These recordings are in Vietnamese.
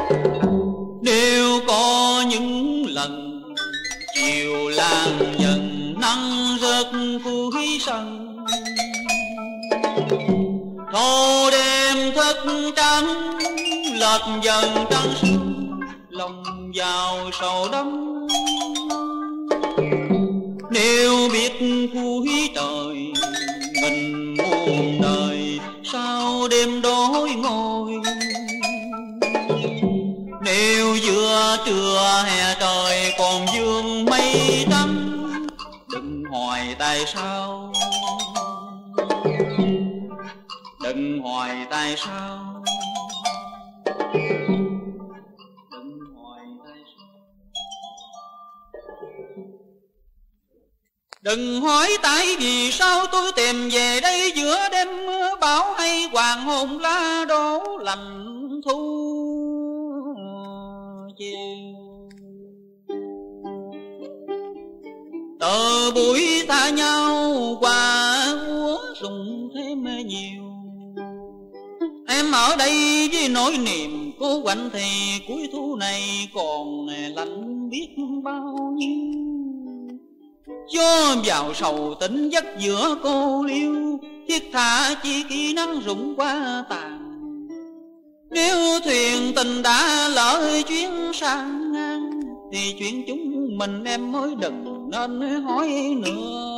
Nếu có những lần chiều làng dần nắng rớt cuối sân, thâu đêm thức trắng lệch dần trắng sương, lòng vào sầu đắm. Nếu biết cuối trời mình muôn đời, sao đêm đói ngồi. Nếu giữa trưa hè trời còn vương mây trắng, đừng hỏi tại sao, đừng hỏi tại sao, đừng hỏi tại sao. Đừng hỏi tại vì sao tôi tìm về đây giữa đêm mưa bão hay hoàng hôn lá đổ lạnh thu chiều. Từ buổi tha nhau qua úa rụng thêm nhiều, em ở đây với nỗi niềm cô quạnh thì cuối thu này còn lạnh biết bao nhiêu. Gió vào sầu tỉnh giấc giữa cô liêu, thiết tha chi kỹ nắng rụng qua tàn. Nếu thuyền tình đã lỡ chuyến sang ngang, thì chuyện chúng mình em mới đừng nên hỏi nữa.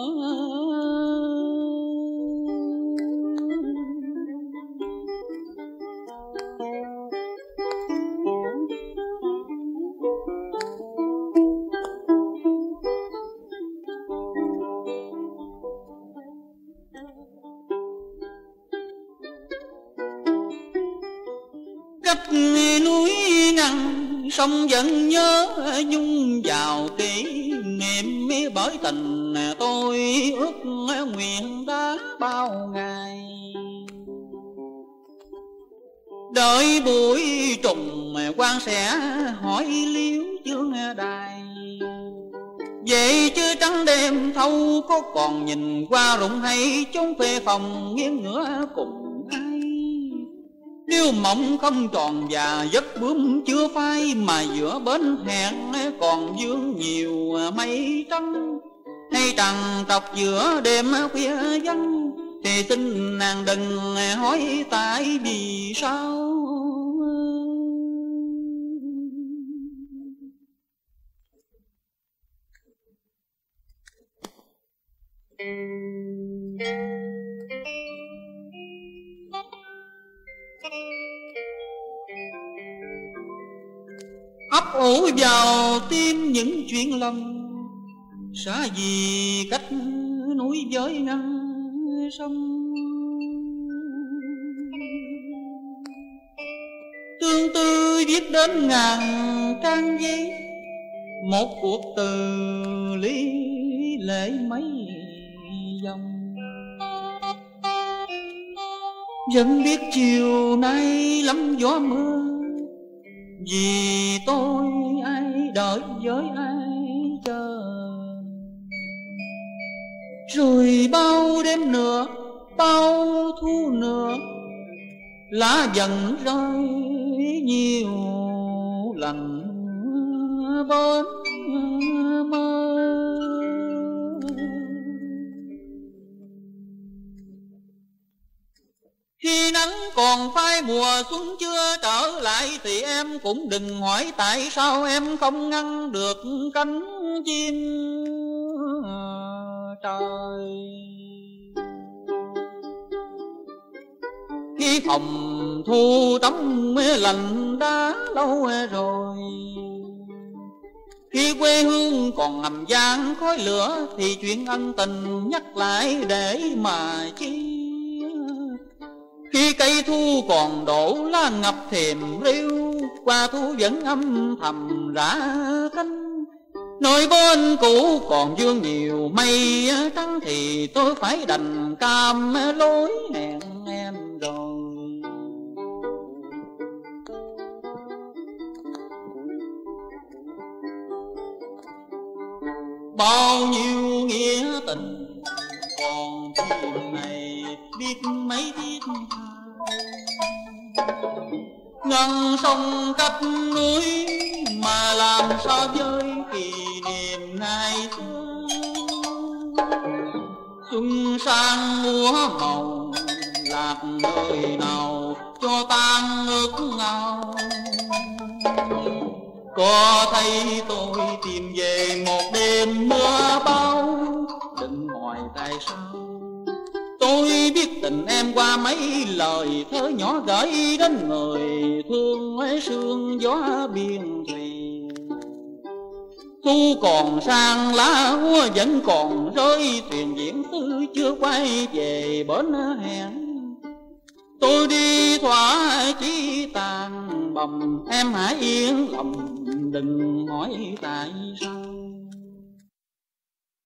Cách núi ngăn sông vẫn nhớ nhung vào kỷ niệm, bởi tình tôi ước nguyện đã bao ngày. Đợi buổi trùng quan sẽ hỏi liếu chương đài, vậy chứ trắng đêm thâu có còn nhìn qua rụng hay chốn phê phòng nghiêng ngửa cùng ai. Nếu mộng không tròn và giấc bướm chưa phai, mà giữa bến hẹn còn vương nhiều mây trắng, hay trằn trọc giữa đêm khuya vắng, thì xin nàng đừng hỏi tại vì sao. Ấp ủ vào tim những chuyện lầm, xa gì cách núi với ngăn sông. Tương tư viết đến ngàn trang giấy, một cuộc từ lý lệ mấy dòng. Vẫn biết chiều nay lắm gió mưa, vì tôi ai đợi với ai chờ. Rồi bao đêm nữa, bao thu nữa, lá dần rơi nhiều lần bên mơ. Khi nắng còn phai mùa xuân chưa trở lại, thì em cũng đừng hỏi tại sao em không ngăn được cánh chim trời. Khi phòng thu tắm lạnh đã lâu rồi, khi quê hương còn ngầm vang khói lửa, thì chuyện ân tình nhắc lại để mà chi. Khi cây thu còn đổ lá ngập thềm rêu, qua thu vẫn âm thầm rã cánh. Nơi bên cũ còn vương nhiều mây trắng, thì tôi phải đành cam lối hẹn em rồi. Bao nhiêu nghĩa tình còn chuyện này biết mấy thiết tha. ngân sông cách núi, mà làm sao với kỷ niệm ngày xưa. Xuân sang múa màu lạc nơi nào cho tan ước ngao. Có thấy tôi tìm về một đêm mưa bão, đừng hỏi tại sao. Tôi biết tình em qua mấy lời thơ nhỏ gửi đến người thương ấy sương gió biên thùy. Thu còn sang lá úa vẫn còn rơi, thuyền diễn tư chưa quay về bến hẹn. Tôi đi thỏa chí tàn bầm, em hãy yên lòng đừng hỏi tại sao.